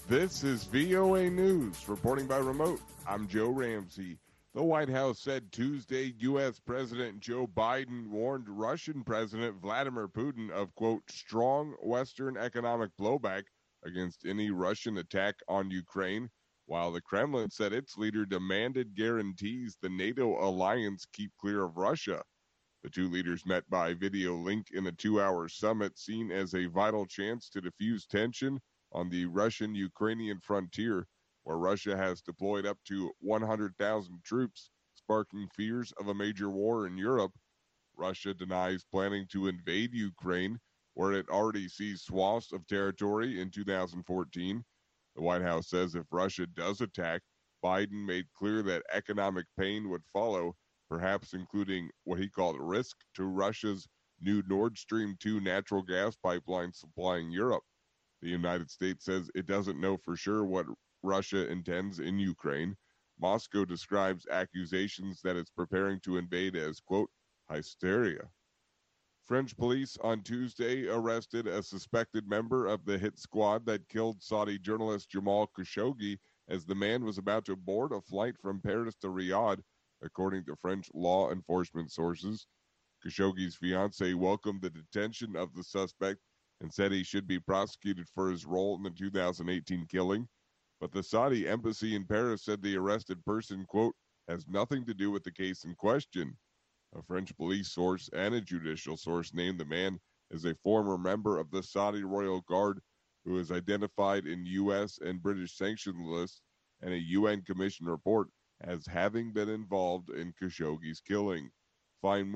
This is VOA News, reporting by remote. I'm Joe Ramsey. The White House said Tuesday U.S. President Joe Biden warned Russian President Vladimir Putin of, quote, strong Western economic blowback against any Russian attack on Ukraine, while the Kremlin said its leader demanded guarantees the NATO alliance keep clear of Russia. The two leaders met by video link in a 2-hour summit seen as a vital chance to diffuse tension on the Russian-Ukrainian frontier, where Russia has deployed up to 100,000 troops, sparking fears of a major war in Europe. Russia denies planning to invade Ukraine, where it already seized swaths of territory in 2014. The White House says if Russia does attack, Biden made clear that economic pain would follow, perhaps including what he called risk to Russia's new Nord Stream 2 natural gas pipeline supplying Europe. The United States says it doesn't know for sure what Russia intends in Ukraine. Moscow describes accusations that it's preparing to invade as, quote, hysteria. French police on Tuesday arrested a suspected member of the hit squad that killed Saudi journalist Jamal Khashoggi as the man was about to board a flight from Paris to Riyadh, according to French law enforcement sources. Khashoggi's fiancée welcomed the detention of the suspect and said he should be prosecuted for his role in the 2018 killing. But the Saudi embassy in Paris said the arrested person, quote, has nothing to do with the case in question. A French police source and a judicial source named the man as a former member of the Saudi Royal Guard who is identified in U.S. and British sanctions lists and a UN Commission report as having been involved in Khashoggi's killing. Find